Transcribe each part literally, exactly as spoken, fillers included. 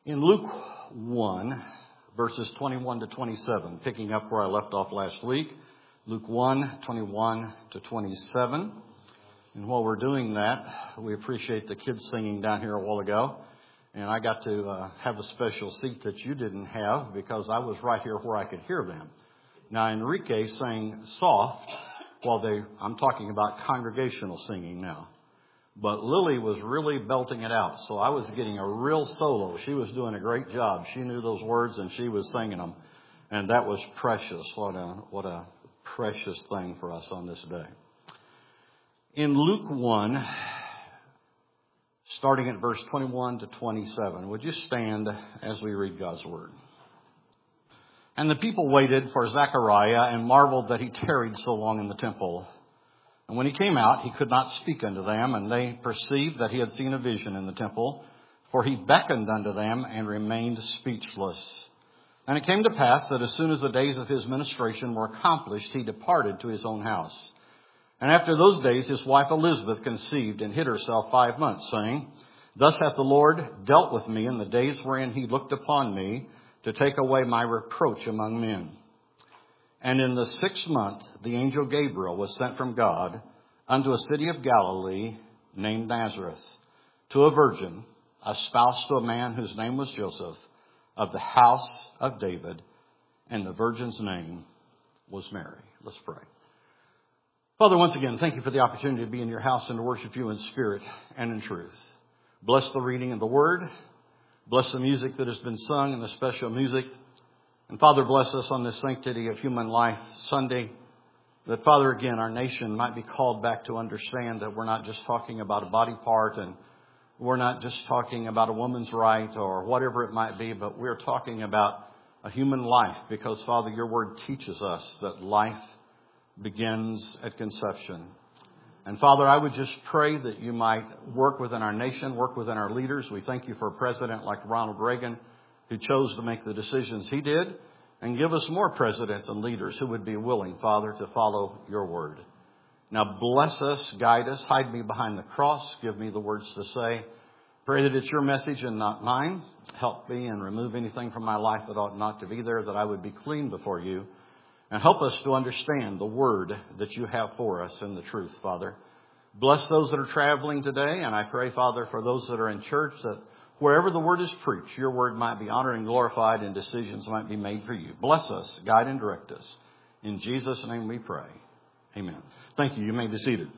In Luke one, verses twenty-one to twenty-seven, picking up where I left off last week, Luke one, twenty-one to twenty-seven. And while we're doing that, we appreciate the kids singing down here a while ago. And I got to uh, have a special seat that you didn't have because I was right here where I could hear them. Now, Enrique sang soft while they, I'm talking about congregational singing now. But Lily was really belting it out. So I was getting a real solo. She was doing a great job. She knew those words and she was singing them. And that was precious. What a, what a precious thing for us on this day. In Luke one, starting at verse twenty-one to twenty-seven, would you stand as we read God's word? And the people waited for Zechariah and marveled that he tarried so long in the temple. And when he came out, he could not speak unto them, and they perceived that he had seen a vision in the temple, for he beckoned unto them and remained speechless. And it came to pass that as soon as the days of his ministration were accomplished, he departed to his own house. And after those days, his wife Elizabeth conceived and hid herself five months, saying, Thus hath the Lord dealt with me in the days wherein he looked upon me to take away my reproach among men. And in the sixth month, the angel Gabriel was sent from God unto a city of Galilee named Nazareth, to a virgin, espoused to a man whose name was Joseph, of the house of David, and the virgin's name was Mary. Let's pray. Father, once again, thank you for the opportunity to be in your house and to worship you in spirit and in truth. Bless the reading of the word. Bless the music that has been sung and the special music. And Father, bless us on this Sanctity of Human Life Sunday, that Father, again, our nation might be called back to understand that we're not just talking about a body part and we're not just talking about a woman's right or whatever it might be, but we're talking about a human life because, Father, your word teaches us that life begins at conception. And Father, I would just pray that you might work within our nation, work within our leaders. We thank you for a president like Ronald Reagan, who chose to make the decisions he did, and give us more presidents and leaders who would be willing, Father, to follow your word. Now bless us, guide us, hide me behind the cross, give me the words to say. Pray that it's your message and not mine. Help me and remove anything from my life that ought not to be there, that I would be clean before you. And help us to understand the word that you have for us in the truth, Father. Bless those that are traveling today, and I pray, Father, for those that are in church, that wherever the word is preached, your word might be honored and glorified and decisions might be made for you. Bless us, guide and direct us. In Jesus' name we pray. Amen. Thank you. You may be seated.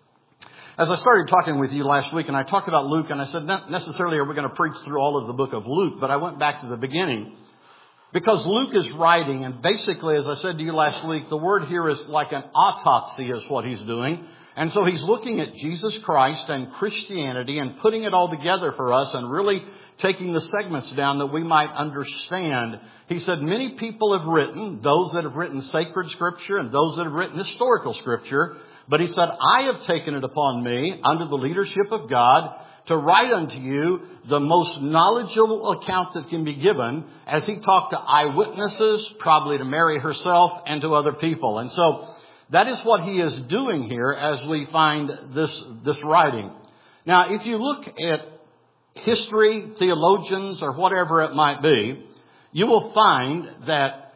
As I started talking with you last week, and I talked about Luke, and I said not necessarily are we going to preach through all of the book of Luke, but I went back to the beginning because Luke is writing, and basically, as I said to you last week, the word here is like an autopsy is what he's doing. And so he's looking at Jesus Christ and Christianity and putting it all together for us and really taking the segments down that we might understand. He said many people have written, those that have written sacred scripture and those that have written historical scripture. But he said, I have taken it upon me under the leadership of God to write unto you the most knowledgeable account that can be given, as he talked to eyewitnesses, probably to Mary herself and to other people. And so that is what he is doing here as we find this, this writing. Now, if you look at history, theologians, or whatever it might be, you will find that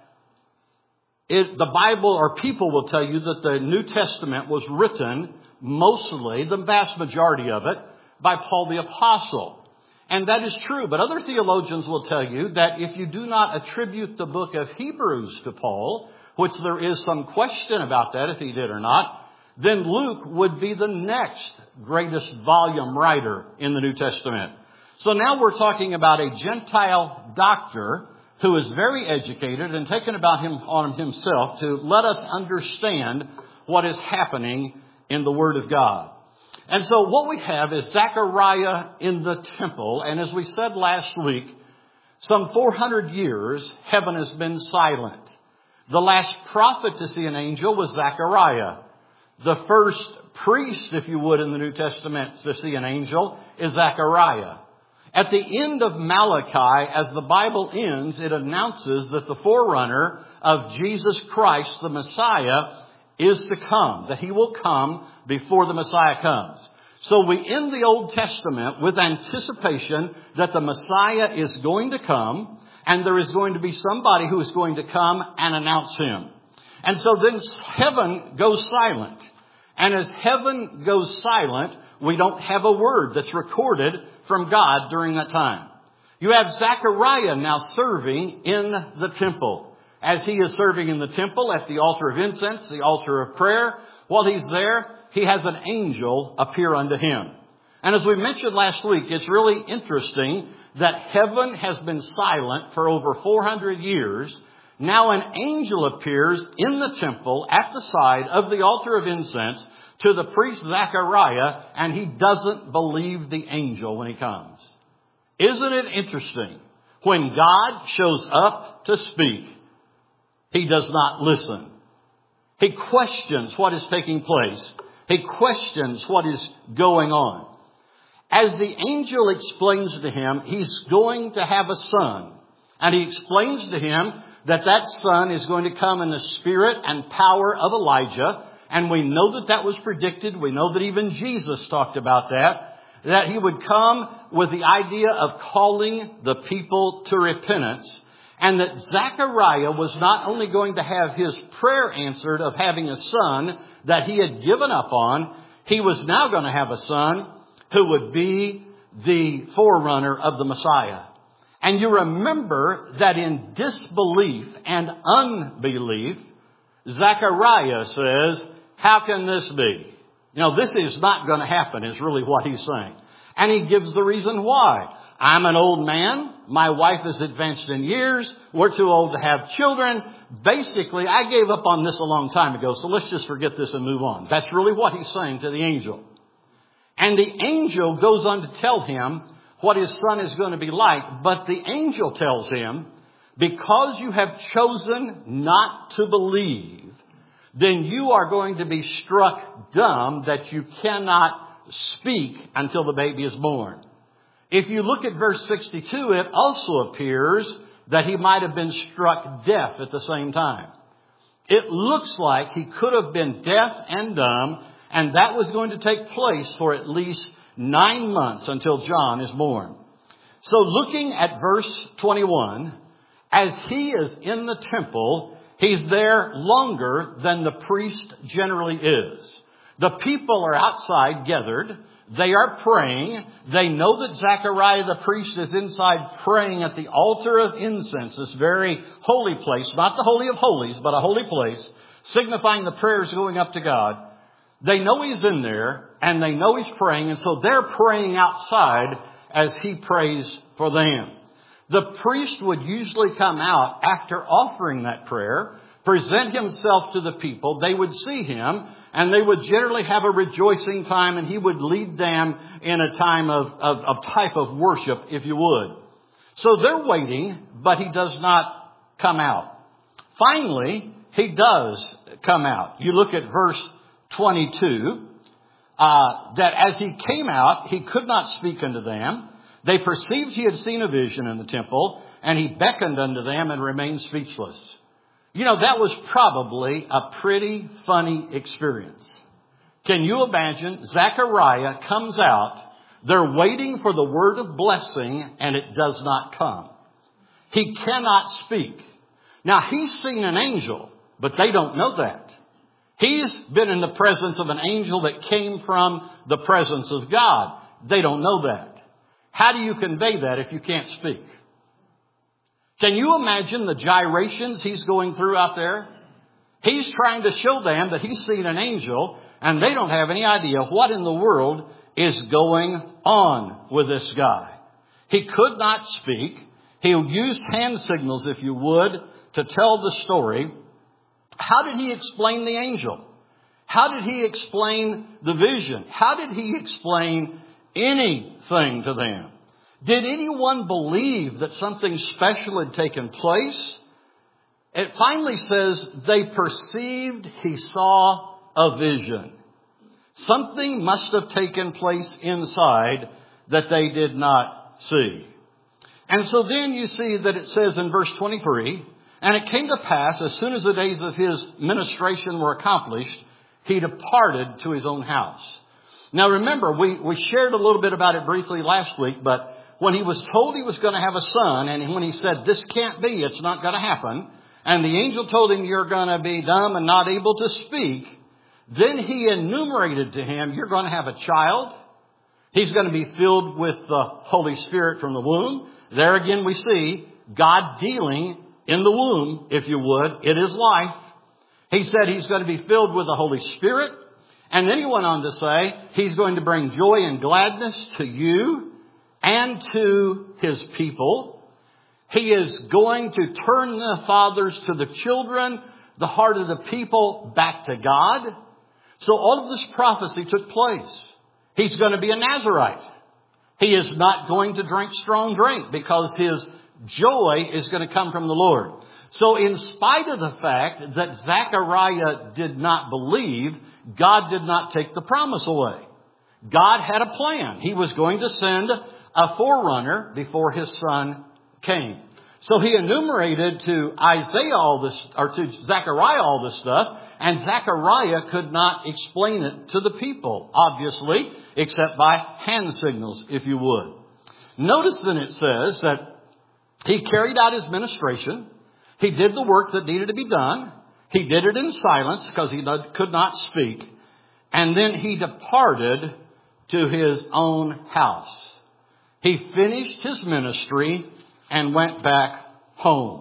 it, the Bible or people will tell you that the New Testament was written mostly, the vast majority of it, by Paul the Apostle. And that is true. But other theologians will tell you that if you do not attribute the book of Hebrews to Paul, which there is some question about that if he did or not, then Luke would be the next greatest volume writer in the New Testament. So now we're talking about a Gentile doctor who is very educated and taken about him on himself to let us understand what is happening in the Word of God. And so what we have is Zechariah in the temple. And as we said last week, some four hundred years, heaven has been silent. The last prophet to see an angel was Zechariah. The first priest, if you would, in the New Testament to see an angel is Zechariah. At the end of Malachi, as the Bible ends, it announces that the forerunner of Jesus Christ, the Messiah, is to come, that he will come before the Messiah comes. So we end the Old Testament with anticipation that the Messiah is going to come, and there is going to be somebody who is going to come and announce him. And so then heaven goes silent. And as heaven goes silent, we don't have a word that's recorded from God during that time. You have Zechariah now serving in the temple. As he is serving in the temple at the altar of incense, the altar of prayer, while he's there, he has an angel appear unto him. And as we mentioned last week, it's really interesting that heaven has been silent for over four hundred years. Now an angel appears in the temple at the side of the altar of incense to the priest Zechariah, and he doesn't believe the angel when he comes. Isn't it interesting? When God shows up to speak, he does not listen. He questions what is taking place. He questions what is going on. As the angel explains to him, he's going to have a son. And he explains to him that that son is going to come in the spirit and power of Elijah. And we know that that was predicted. We know that even Jesus talked about that. That he would come with the idea of calling the people to repentance. And that Zechariah was not only going to have his prayer answered of having a son that he had given up on, he was now going to have a son who would be the forerunner of the Messiah. And you remember that in disbelief and unbelief, Zechariah says, how can this be? You know, this is not going to happen is really what he's saying. And he gives the reason why. I'm an old man. My wife is advanced in years. We're too old to have children. Basically, I gave up on this a long time ago, so let's just forget this and move on. That's really what he's saying to the angel. And the angel goes on to tell him what his son is going to be like. But the angel tells him, because you have chosen not to believe, then you are going to be struck dumb that you cannot speak until the baby is born. If you look at verse sixty-two, it also appears that he might have been struck deaf at the same time. It looks like he could have been deaf and dumb, and that was going to take place for at least nine months until John is born. So looking at verse twenty-one, as he is in the temple, he's there longer than the priest generally is. The people are outside gathered. They are praying. They know that Zechariah the priest is inside praying at the altar of incense, this very holy place, not the Holy of Holies, but a holy place, signifying the prayers going up to God. They know he's in there, and they know he's praying, and so they're praying outside as he prays for them. The priest would usually come out after offering that prayer, present himself to the people. They would see him, and they would generally have a rejoicing time, and he would lead them in a time of, of, of type of worship, if you would. So they're waiting, but he does not come out. Finally, he does come out. You look at verse twenty-two, uh, that as he came out, he could not speak unto them. They perceived he had seen a vision in the temple, and he beckoned unto them and remained speechless. You know, that was probably a pretty funny experience. Can you imagine? Zechariah comes out. They're waiting for the word of blessing, and it does not come. He cannot speak. Now, he's seen an angel, but they don't know that. He's been in the presence of an angel that came from the presence of God. They don't know that. How do you convey that if you can't speak? Can you imagine the gyrations he's going through out there? He's trying to show them that he's seen an angel, and they don't have any idea what in the world is going on with this guy. He could not speak. He used hand signals, if you would, to tell the story. How did he explain the angel? How did he explain the vision? How did he explain anything to them? Did anyone believe that something special had taken place? It finally says they perceived he saw a vision. Something must have taken place inside that they did not see. And so then you see that it says in verse twenty-three, and it came to pass, as soon as the days of his ministration were accomplished, he departed to his own house. Now remember, we, we shared a little bit about it briefly last week, but when he was told he was going to have a son, and when he said, this can't be, it's not going to happen, and the angel told him, you're going to be dumb and not able to speak, then he enumerated to him, you're going to have a child. He's going to be filled with the Holy Spirit from the womb. There again we see God dealing in the womb, if you would. It is life. He said he's going to be filled with the Holy Spirit. And then he went on to say, he's going to bring joy and gladness to you and to his people. He is going to turn the fathers to the children, the heart of the people back to God. So all of this prophecy took place. He's going to be a Nazirite. He is not going to drink strong drink because his joy is going to come from the Lord. So in spite of the fact that Zechariah did not believe, God did not take the promise away. God had a plan. He was going to send a forerunner before his son came. So he enumerated to Isaiah all this, or to Zechariah all this stuff, and Zechariah could not explain it to the people, obviously, except by hand signals, if you would. Notice then it says that he carried out his ministration. He did the work that needed to be done. He did it in silence because he could not speak. And then he departed to his own house. He finished his ministry and went back home.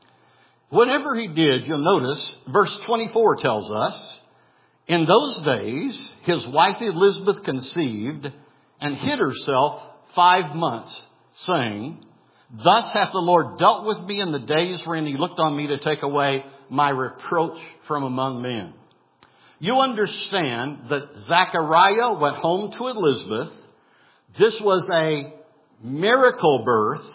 Whenever he did, you'll notice, verse twenty-four tells us, in those days, his wife Elizabeth conceived and hid herself five months, saying, thus hath the Lord dealt with me in the days wherein he looked on me to take away my reproach from among men. You understand that Zechariah went home to Elizabeth. This was a miracle birth,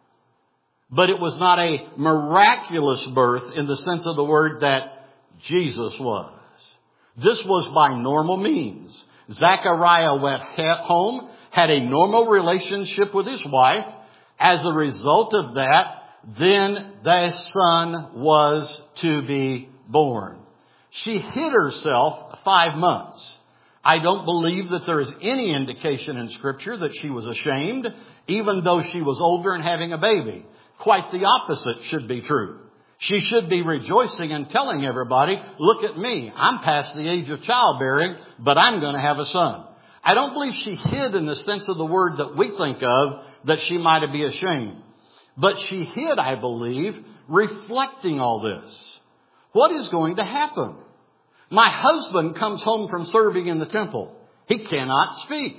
but it was not a miraculous birth in the sense of the word that Jesus was. This was by normal means. Zechariah went home, had a normal relationship with his wife. As a result of that, then the son was to be born. She hid herself five months. I don't believe that there is any indication in Scripture that she was ashamed, even though she was older and having a baby. Quite the opposite should be true. She should be rejoicing and telling everybody, look at me, I'm past the age of childbearing, but I'm going to have a son. I don't believe she hid in the sense of the word that we think of, that she might be ashamed. But she hid, I believe, reflecting all this. What is going to happen? My husband comes home from serving in the temple. He cannot speak.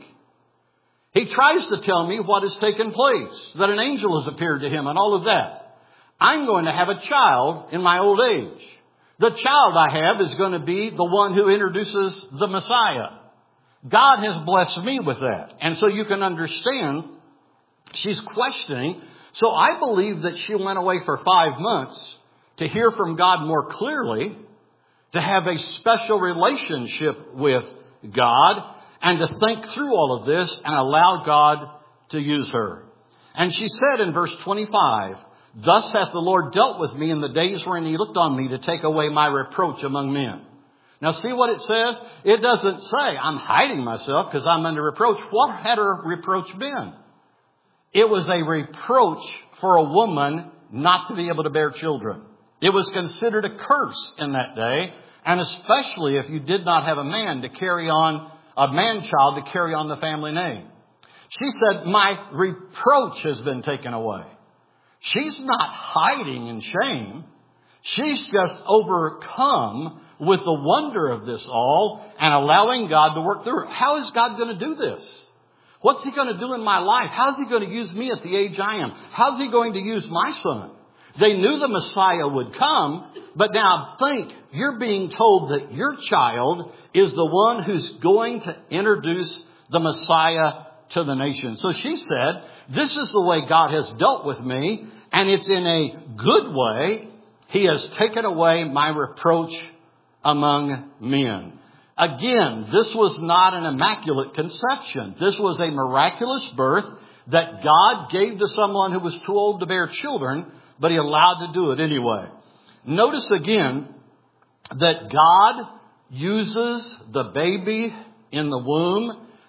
He tries to tell me what has taken place, that an angel has appeared to him and all of that. I'm going to have a child in my old age. The child I have is going to be the one who introduces the Messiah. God has blessed me with that. And so you can understand, she's questioning. So I believe that she went away for five months to hear from God more clearly, to have a special relationship with God, and to think through all of this and allow God to use her. And she said in verse twenty-five, thus hath the Lord dealt with me in the days wherein he looked on me to take away my reproach among men. Now see what it says? It doesn't say I'm hiding myself because I'm under reproach. What had her reproach been? It was a reproach for a woman not to be able to bear children. It was considered a curse in that day, and especially if you did not have a man to carry on, a man-child to carry on the family name. She said, my reproach has been taken away. She's not hiding in shame. She's just overcome with the wonder of this all and allowing God to work through her. How is God going to do this? What's he going to do in my life? How's he going to use me at the age I am? How's he going to use my son? They knew the Messiah would come, but now think, you're being told that your child is the one who's going to introduce the Messiah to the nation. So she said, this is the way God has dealt with me, and it's in a good way. He has taken away my reproach among men. Again, this was not an immaculate conception. This was a miraculous birth that God gave to someone who was too old to bear children, but he allowed to do it anyway. Notice again that God uses the baby in the womb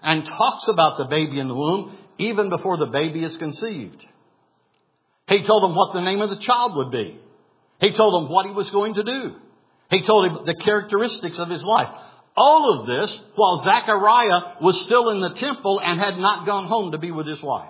and talks about the baby in the womb even before the baby is conceived. He told them what the name of the child would be. He told them what he was going to do. He told him the characteristics of his wife. All of this while Zechariah was still in the temple and had not gone home to be with his wife.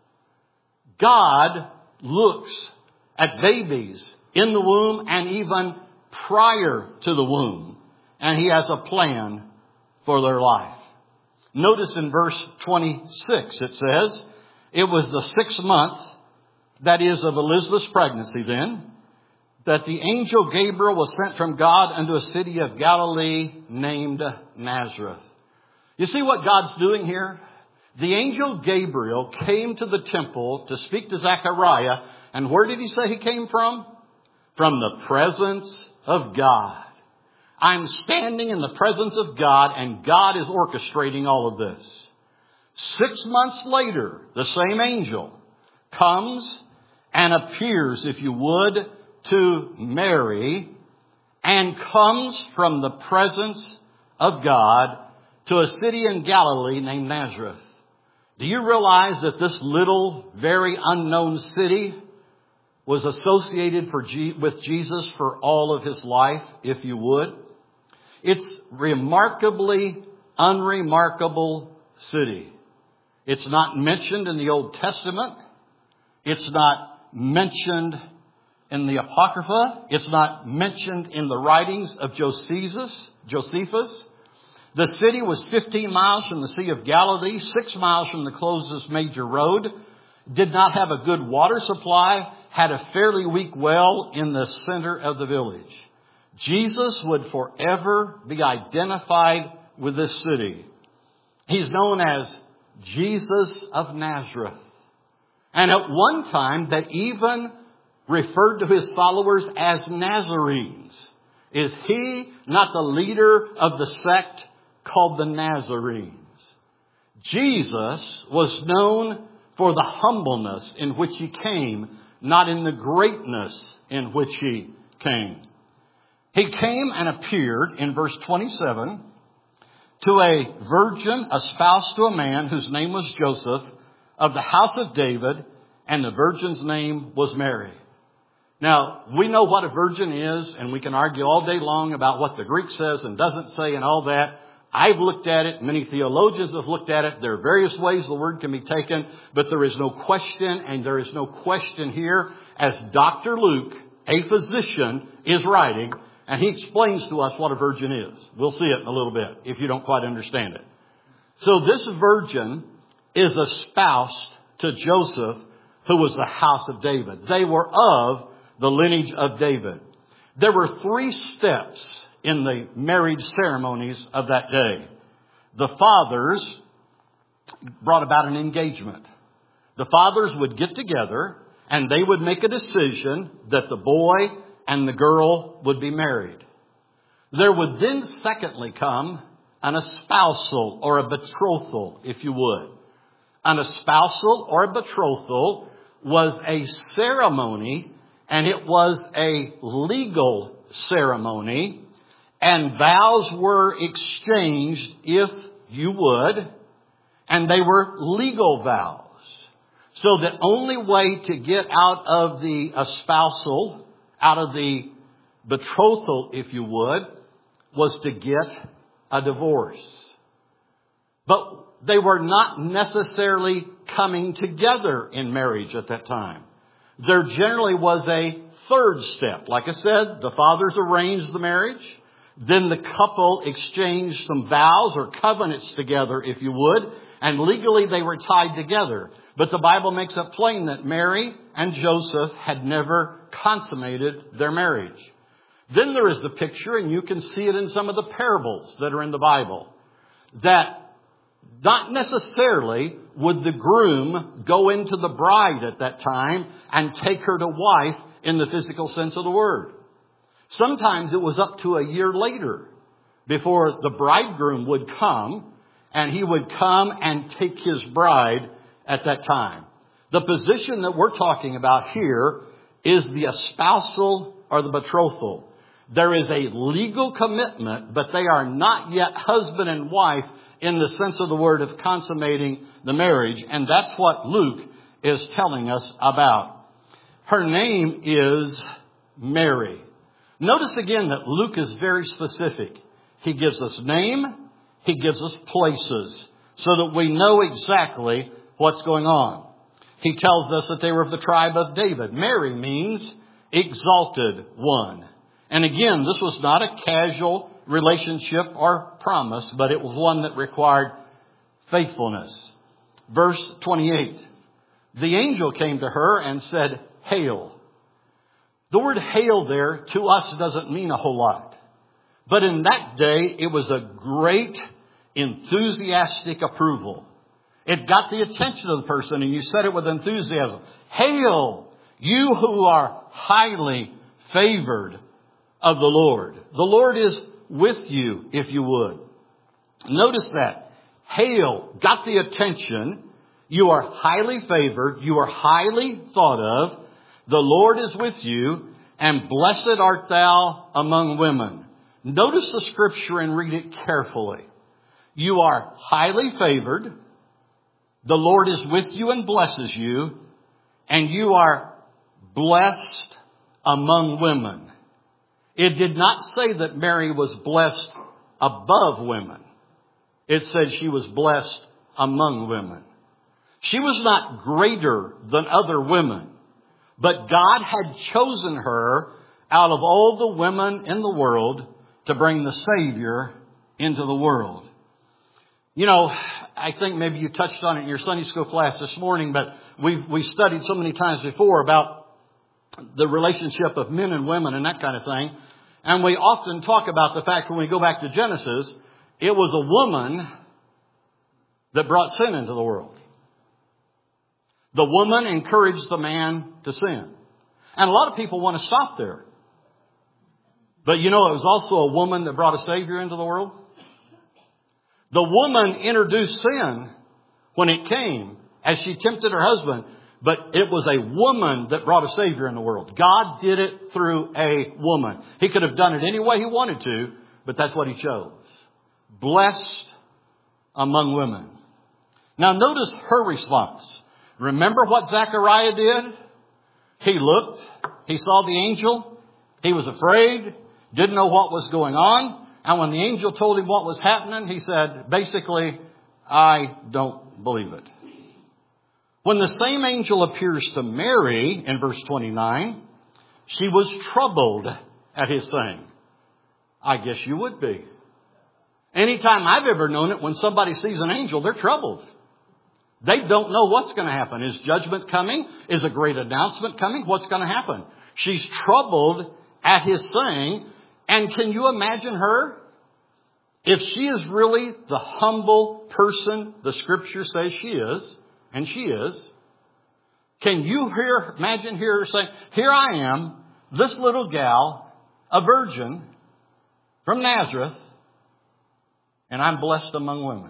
God looks at babies in the womb and even prior to the womb. And he has a plan for their life. Notice in verse twenty-six it says, it was the sixth month, that is of Elizabeth's pregnancy then, that the angel Gabriel was sent from God unto a city of Galilee named Nazareth. You see what God's doing here? The angel Gabriel came to the temple to speak to Zechariah. And where did he say he came from? From the presence of God. I'm standing in the presence of God, and God is orchestrating all of this. Six months later, the same angel comes and appears, if you would, to Mary, and comes from the presence of God to a city in Galilee named Nazareth. Do you realize that this little, very unknown city was associated for G- with Jesus for all of his life, if you would? It's remarkably unremarkable city. It's not mentioned in the Old Testament. It's not mentioned in the Apocrypha. It's not mentioned in the writings of Josephus. Josephus. The city was fifteen miles from the Sea of Galilee, six miles from the closest major road, did not have a good water supply, had a fairly weak well in the center of the village. Jesus would forever be identified with this city. He's known as Jesus of Nazareth. And at one time, they even referred to his followers as Nazarenes. Is he not the leader of the sect called the Nazarenes? Jesus was known for the humbleness in which he came, not in the greatness in which he came. He came and appeared, in verse twenty-seven, to a virgin espoused to a man whose name was Joseph, of the house of David, and the virgin's name was Mary. Now, we know what a virgin is, and we can argue all day long about what the Greek says and doesn't say and all that. I've looked at it. Many theologians have looked at it. There are various ways the word can be taken, but there is no question, and there is no question here, as Doctor Luke, a physician, is writing, and he explains to us what a virgin is. We'll see it in a little bit, if you don't quite understand it. So this virgin is espoused to Joseph, who was the house of David. They were of the lineage of David. There were three steps in the marriage ceremonies of that day. The fathers brought about an engagement. The fathers would get together and they would make a decision that the boy and the girl would be married. There would then secondly come an espousal or a betrothal, if you would. An espousal or a betrothal was a ceremony, and it was a legal ceremony, and vows were exchanged, if you would, and they were legal vows. So the only way to get out of the espousal, out of the betrothal, if you would, was to get a divorce. But they were not necessarily coming together in marriage at that time. There generally was a third step. Like I said, the fathers arranged the marriage. Then the couple exchanged some vows or covenants together, if you would. And legally they were tied together. But the Bible makes it plain that Mary and Joseph had never consummated their marriage. Then there is the picture, and you can see it in some of the parables that are in the Bible, that not necessarily would the groom go into the bride at that time and take her to wife in the physical sense of the word. Sometimes it was up to a year later before the bridegroom would come, and he would come and take his bride at that time. The position that we're talking about here is the espousal or the betrothal. There is a legal commitment, but they are not yet husband and wife in the sense of the word of consummating the marriage. And that's what Luke is telling us about. Her name is Mary. Notice again that Luke is very specific. He gives us name, he gives us places, so that we know exactly what's going on. He tells us that they were of the tribe of David. Mary means exalted one. And again, this was not a casual relationship or promise, but it was one that required faithfulness. Verse twenty-eight. The angel came to her and said, "Hail." The word hail there to us doesn't mean a whole lot. But in that day, it was a great enthusiastic approval. It got the attention of the person, and you said it with enthusiasm. Hail, you who are highly favored of the Lord. The Lord is with you, if you would. Notice that. Hail got the attention. You are highly favored. You are highly thought of. The Lord is with you, and blessed art thou among women. Notice the scripture and read it carefully. You are highly favored. The Lord is with you and blesses you, and you are blessed among women. It did not say that Mary was blessed above women. It said she was blessed among women. She was not greater than other women, but God had chosen her out of all the women in the world to bring the Savior into the world. You know, I think maybe you touched on it in your Sunday school class this morning, but we've, we studied so many times before about the relationship of men and women and that kind of thing. And we often talk about the fact when we go back to Genesis, it was a woman that brought sin into the world. The woman encouraged the man to sin. And a lot of people want to stop there. But you know, it was also a woman that brought a Savior into the world. The woman introduced sin when it came as she tempted her husband. But it was a woman that brought a Savior in the world. God did it through a woman. He could have done it any way he wanted to, but that's what he chose. Blessed among women. Now notice her response. Remember what Zechariah did? He looked. He saw the angel. He was afraid. Didn't know what was going on. And when the angel told him what was happening, he said, basically, I don't believe it. When the same angel appears to Mary in verse twenty-nine, she was troubled at his saying. I guess you would be. Anytime I've ever known it, when somebody sees an angel, they're troubled. They don't know what's going to happen. Is judgment coming? Is a great announcement coming? What's going to happen? She's troubled at his saying. And can you imagine her? If she is really the humble person the scripture says she is, and she is, can you hear, imagine hear her say, here I am, this little gal, a virgin from Nazareth, and I'm blessed among women.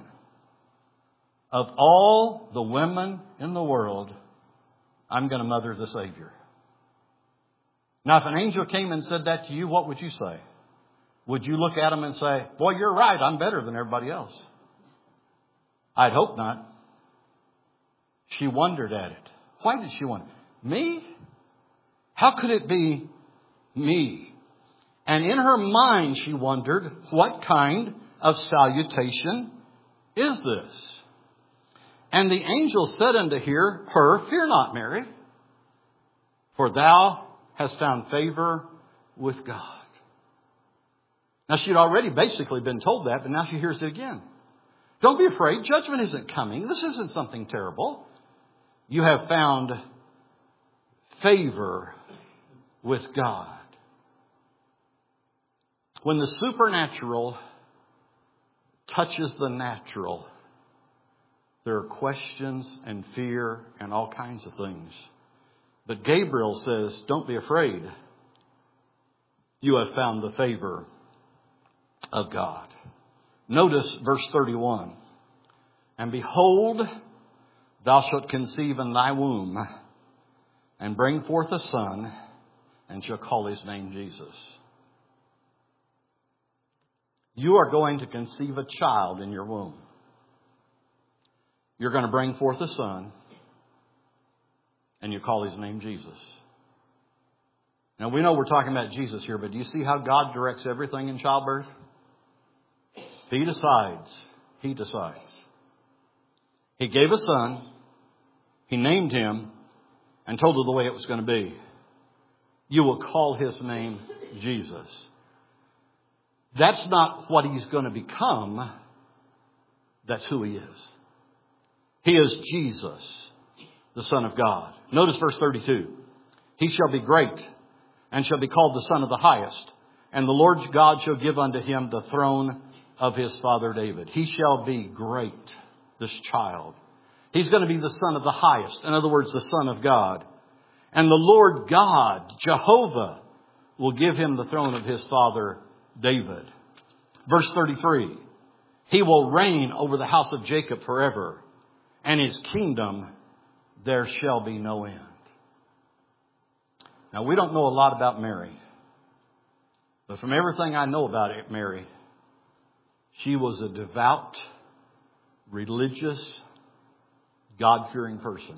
Of all the women in the world, I'm going to mother the Savior. Now, if an angel came and said that to you, what would you say? Would you look at him and say, boy, you're right, I'm better than everybody else? I'd hope not. She wondered at it. Why did she wonder? Me? How could it be me? And in her mind, she wondered, what kind of salutation is this? And the angel said unto her, her, fear not, Mary, for thou hast found favor with God. Now, she'd already basically been told that, but now she hears it again. Don't be afraid. Judgment isn't coming. This isn't something terrible. You have found favor with God. When the supernatural touches the natural, there are questions and fear and all kinds of things. But Gabriel says, don't be afraid. You have found the favor of God. Notice verse thirty-one. And behold, thou shalt conceive in thy womb and bring forth a son, and shall call his name Jesus. You are going to conceive a child in your womb. You're going to bring forth a son, and you call his name Jesus. Now, we know we're talking about Jesus here, but do you see how God directs everything in childbirth? He decides. He decides. He gave a son. He named him and told her the way it was going to be. You will call his name Jesus. That's not what he's going to become. That's who he is. He is Jesus, the Son of God. Notice verse thirty-two. He shall be great and shall be called the Son of the Highest. And the Lord God shall give unto him the throne of his father David. He shall be great, this child. He's going to be the Son of the Highest. In other words, the Son of God. And the Lord God, Jehovah, will give him the throne of his father David. Verse thirty-three. He will reign over the house of Jacob forever, and his kingdom there shall be no end. Now, we don't know a lot about Mary. But from everything I know about it, Mary, she was a devout, religious, God-fearing person.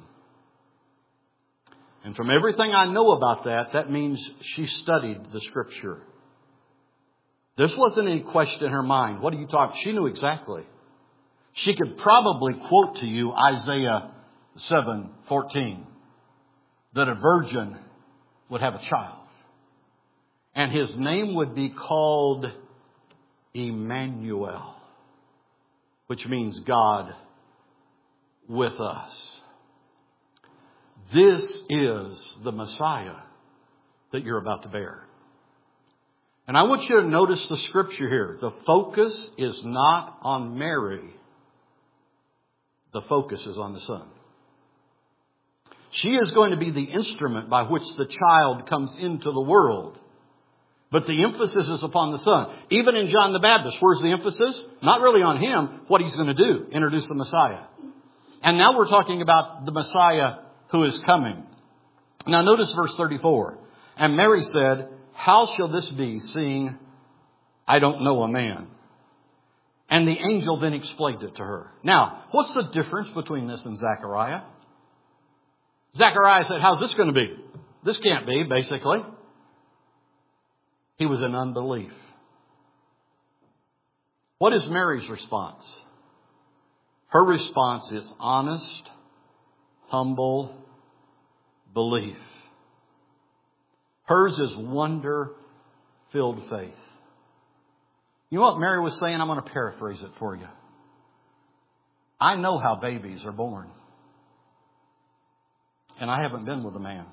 And from everything I know about that, that means she studied the Scripture. This wasn't any question in her mind. What are you talking? She knew exactly. She could probably quote to you Isaiah seven fourteen, that a virgin would have a child, and his name would be called Emmanuel, which means God with us. This is the Messiah that you're about to bear. And I want you to notice the scripture here. The focus is not on Mary. The focus is on the Son. She is going to be the instrument by which the child comes into the world. But the emphasis is upon the Son. Even in John the Baptist, where's the emphasis? Not really on him, what he's going to do. Introduce the Messiah. And now we're talking about the Messiah who is coming. Now notice verse thirty-four. And Mary said, how shall this be, seeing I don't know a man? And the angel then explained it to her. Now, what's the difference between this and Zechariah? Zechariah said, how's this going to be? This can't be, basically. He was in unbelief. What is Mary's response? Her response is honest, humble belief. Hers is wonder-filled faith. You know what Mary was saying? I'm going to paraphrase it for you. I know how babies are born. And I haven't been with a man.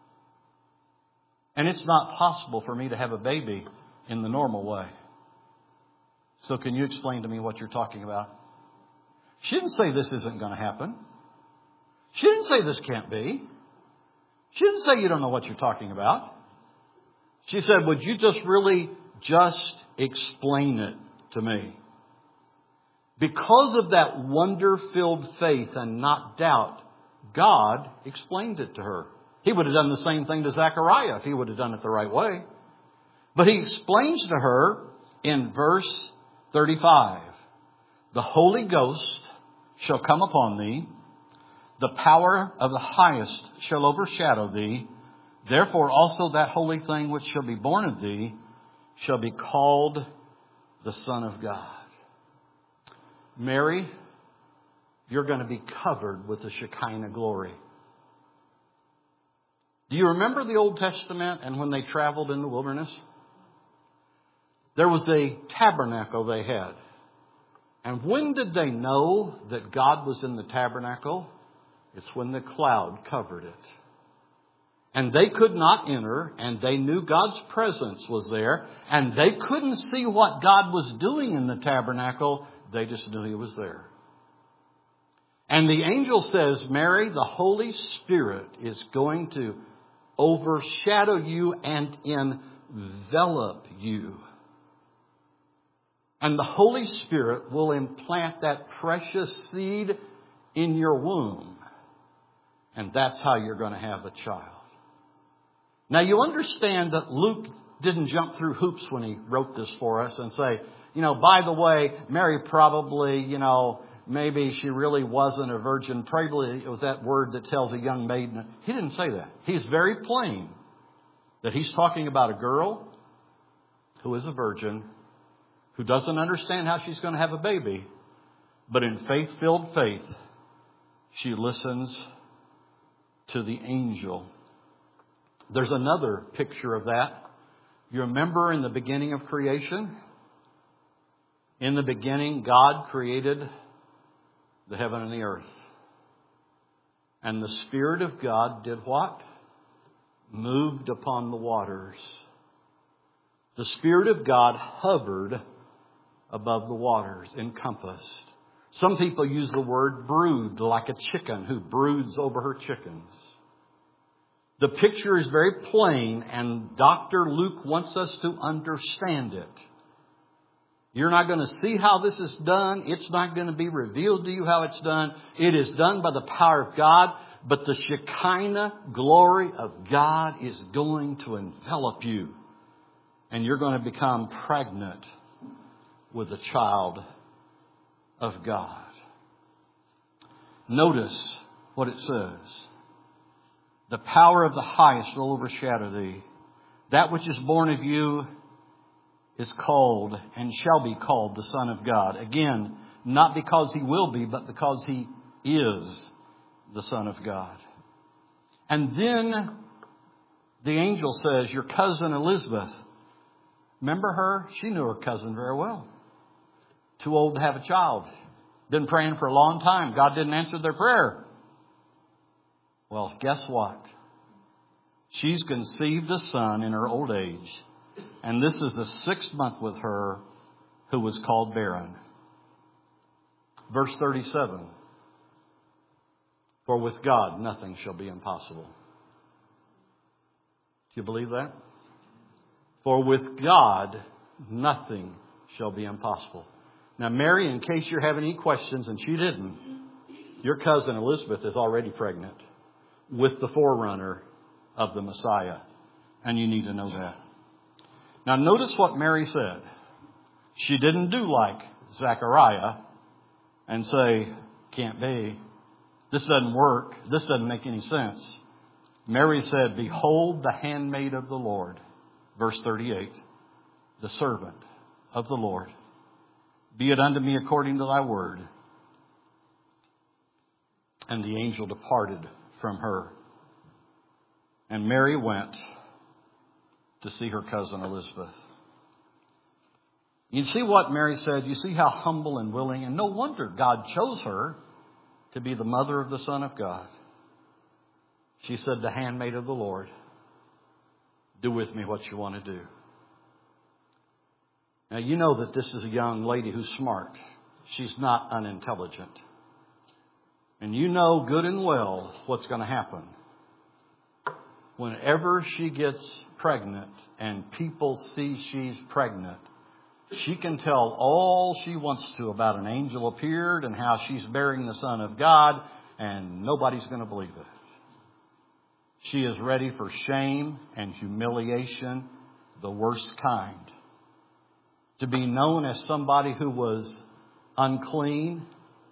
And it's not possible for me to have a baby in the normal way. So can you explain to me what you're talking about? She didn't say this isn't going to happen. She didn't say this can't be. She didn't say you don't know what you're talking about. She said, would you just really just explain it to me? Because of that wonder-filled faith and not doubt, God explained it to her. He would have done the same thing to Zechariah if he would have done it the right way. But he explains to her in verse thirty-five, the Holy Ghost shall come upon thee. The power of the highest shall overshadow thee. Therefore also that holy thing which shall be born of thee shall be called the Son of God. Mary, you're going to be covered with the Shekinah glory. Do you remember the Old Testament and when they traveled in the wilderness? There was a tabernacle they had. And when did they know that God was in the tabernacle? It's when the cloud covered it. And they could not enter, and they knew God's presence was there, and they couldn't see what God was doing in the tabernacle. They just knew He was there. And the angel says, Mary, the Holy Spirit is going to overshadow you and envelop you. And the Holy Spirit will implant that precious seed in your womb. And that's how you're going to have a child. Now you understand that Luke didn't jump through hoops when he wrote this for us and say, you know, by the way, Mary probably, you know, maybe she really wasn't a virgin. Probably it was that word that tells a young maiden. He didn't say that. He's very plain that he's talking about a girl who is a virgin, who doesn't understand how she's going to have a baby, but in faith-filled faith, she listens to the angel. There's another picture of that. You remember in the beginning of creation? In the beginning, God created the heaven and the earth. And the Spirit of God did what? Moved upon the waters. The Spirit of God hovered above the waters, encompassed. Some people use the word brood, like a chicken who broods over her chickens. The picture is very plain, and Doctor Luke wants us to understand it. You're not going to see how this is done. It's not going to be revealed to you how it's done. It is done by the power of God. But the Shekinah glory of God is going to envelop you. And you're going to become pregnant with a child of God. Notice what it says. The power of the highest will overshadow thee. That which is born of you is called and shall be called the Son of God. Again, not because he will be, but because he is the Son of God. And then the angel says, your cousin Elizabeth. Remember her? She knew her cousin very well. Too old to have a child. Been praying for a long time. God didn't answer their prayer. Well, guess what? She's conceived a son in her old age. And this is the sixth month with her who was called barren. Verse thirty-seven. For with God nothing shall be impossible. Do you believe that? For with God nothing shall be impossible. Now, Mary, in case you're having any questions, and she didn't, your cousin Elizabeth is already pregnant with the forerunner of the Messiah. And you need to know that. Now, notice what Mary said. She didn't do like Zechariah and say, can't be. This doesn't work. This doesn't make any sense. Mary said, behold the handmaid of the Lord. Verse thirty-eight. The servant of the Lord. Be it unto me according to thy word. And the angel departed from her. And Mary went to see her cousin Elizabeth. You see what Mary said? You see how humble and willing. And no wonder God chose her to be the mother of the Son of God. She said, the handmaid of the Lord, do with me what you want to do. Now, you know that this is a young lady who's smart. She's not unintelligent. And you know good and well what's going to happen. Whenever she gets pregnant and people see she's pregnant, she can tell all she wants to about an angel appeared and how she's bearing the Son of God, and nobody's going to believe it. She is ready for shame and humiliation, the worst kind. To be known as somebody who was unclean,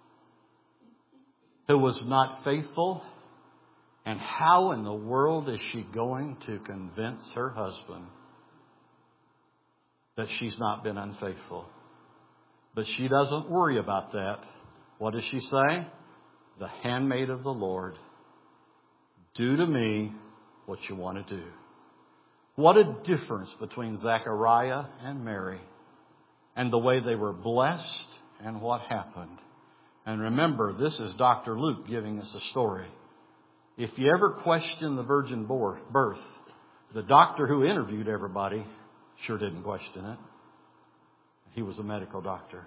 who was not faithful. And how in the world is she going to convince her husband that she's not been unfaithful? But she doesn't worry about that. What does she say? The handmaid of the Lord, do to me what you want to do. What a difference between Zechariah and Mary, and the way they were blessed and what happened. And remember, this is Doctor Luke giving us a story. If you ever question the virgin birth, the doctor who interviewed everybody sure didn't question it. He was a medical doctor.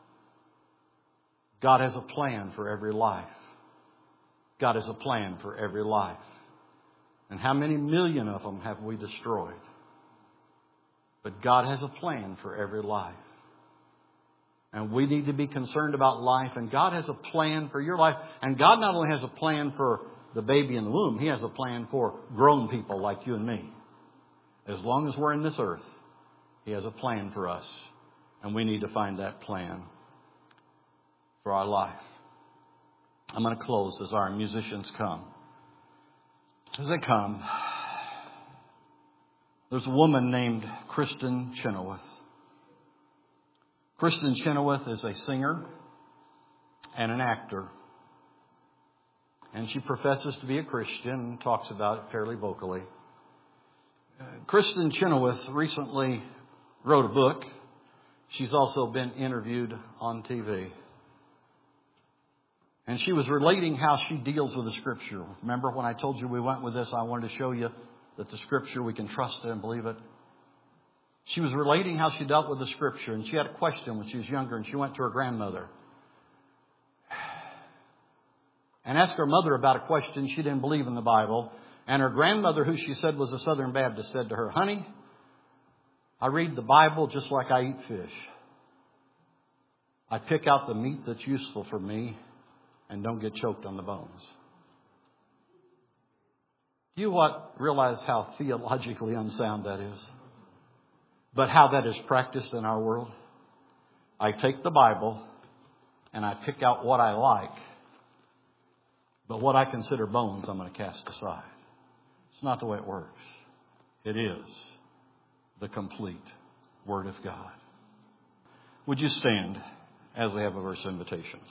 God has a plan for every life. God has a plan for every life. And how many million of them have we destroyed? But God has a plan for every life. And we need to be concerned about life. And God has a plan for your life. And God not only has a plan for the baby in the womb, He has a plan for grown people like you and me. As long as we're in this earth, He has a plan for us. And we need to find that plan for our life. I'm going to close as our musicians come. As they come, there's a woman named Kristen Chenoweth. Kristen Chenoweth is a singer and an actor. And she professes to be a Christian and talks about it fairly vocally. Uh, Kristen Chenoweth recently wrote a book. She's also been interviewed on T V. And she was relating how she deals with the Scripture. Remember when I told you we went with this, I wanted to show you that the Scripture, we can trust it and believe it. She was relating how she dealt with the Scripture. And she had a question when she was younger, and she went to her grandmother and asked her mother about a question. She didn't believe in the Bible. And her grandmother, who she said was a Southern Baptist, said to her, "Honey, I read the Bible just like I eat fish. I pick out the meat that's useful for me and don't get choked on the bones." Do you what realize how theologically unsound that is? But how that is practiced in our world? I take the Bible and I pick out what I like, but what I consider bones, I'm going to cast aside. It's not the way it works. It is the complete Word of God. Would you stand as we have a verse of invitations?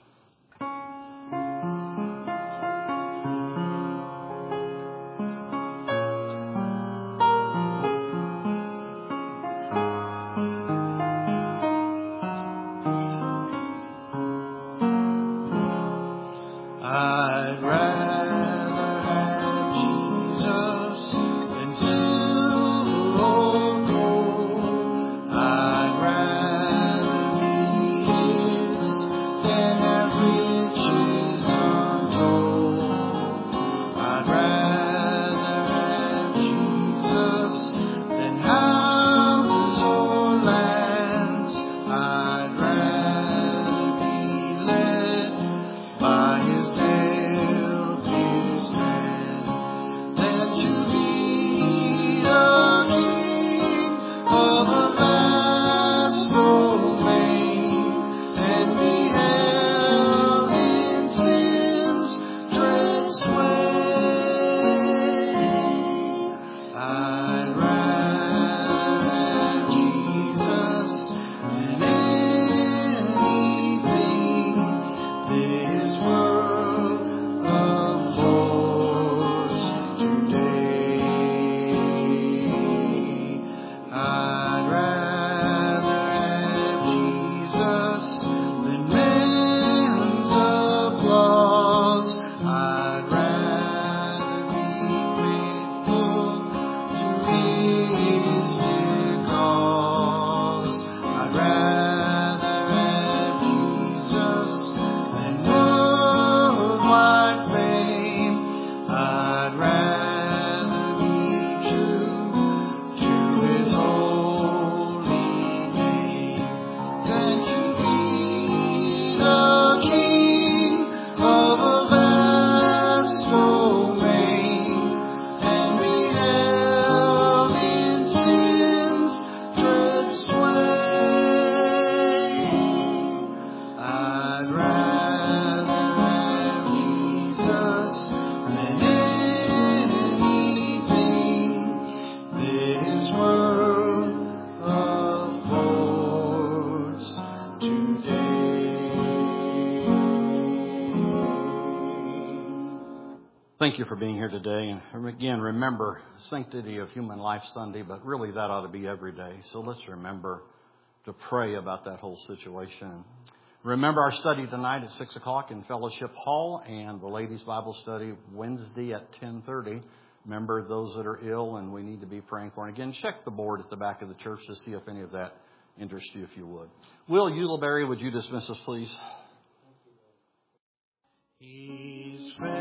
Thank you for being here today. And again, remember Sanctity of Human Life Sunday, but really that ought to be every day. So let's remember to pray about that whole situation. Remember our study tonight at six o'clock in Fellowship Hall, and the ladies' Bible study Wednesday at ten thirty. Remember those that are ill and we need to be praying for. And again, check the board at the back of the church to see if any of that interests you, if you would. Will Ulibarri, would you dismiss us, please? He's